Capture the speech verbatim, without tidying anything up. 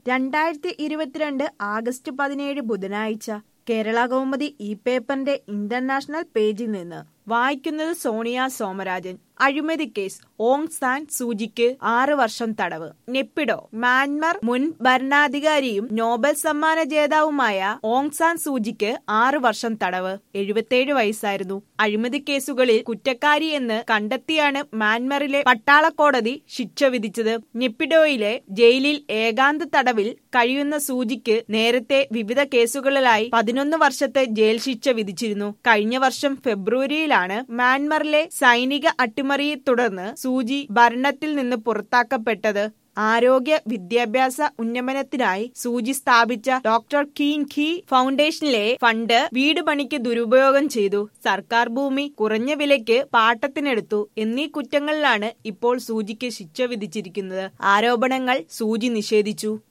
രണ്ടായിരത്തി ഇരുപത്തിരണ്ട് ആഗസ്റ്റ് പതിനേഴ് ബുധനാഴ്ച കേരള കൗമുദി ഇ പേപ്പറിന്റെ ഇന്റർനാഷണൽ പേജിൽ നിന്ന് വായിക്കുന്നത് സോണിയ സോമരാജൻ. അഴിമതി കേസ് ഓങ് സാൻ സൂചിക്ക് ആറ് വർഷം തടവ്. നെപ്പിഡോ. മ്യാൻമർ മുൻ ഭരണാധികാരിയും നോബൽ സമ്മാന ജേതാവുമായ ഓങ് സാൻ സൂചിക്ക് ആറ് വർഷം തടവ്. എഴുപത്തിയേഴ് വയസ്സായിരുന്നു. അഴിമതി കേസുകളിൽ കുറ്റക്കാരി എന്ന് കണ്ടെത്തിയാണ് മ്യാൻമറിലെ പട്ടാള കോടതി ശിക്ഷ വിധിച്ചത്. നെപ്പിഡോയിലെ ജയിലിൽ ഏകാന്ത തടവിൽ കഴിയുന്ന സൂചിക്ക് നേരത്തെ വിവിധ കേസുകളിലായി പതിനൊന്ന് വർഷത്തെ ജയിൽ ശിക്ഷ വിധിച്ചിരുന്നു. കഴിഞ്ഞ വർഷം ഫെബ്രുവരിയിലാണ് മ്യാൻമറിലെ സൈനിക അട്ടിമറിയെ തുടർന്ന് സൂചി ഭരണത്തിൽ നിന്ന് പുറത്താക്കപ്പെട്ടത്. ആരോഗ്യ വിദ്യാഭ്യാസ ഉന്നമനത്തിനായി സൂചി സ്ഥാപിച്ച ഡോക്ടർ കിൻ ഖി ഫൗണ്ടേഷനിലെ ഫണ്ട് വീട് പണിക്ക് ദുരുപയോഗം ചെയ്തു, സർക്കാർ ഭൂമി കുറഞ്ഞ വിലയ്ക്ക് പാട്ടത്തിനെടുത്തു എന്നീ കുറ്റങ്ങളിലാണ് ഇപ്പോൾ സൂചിക്ക് ശിക്ഷ വിധിച്ചിരിക്കുന്നത്. ആരോപണങ്ങൾ സൂചി നിഷേധിച്ചു.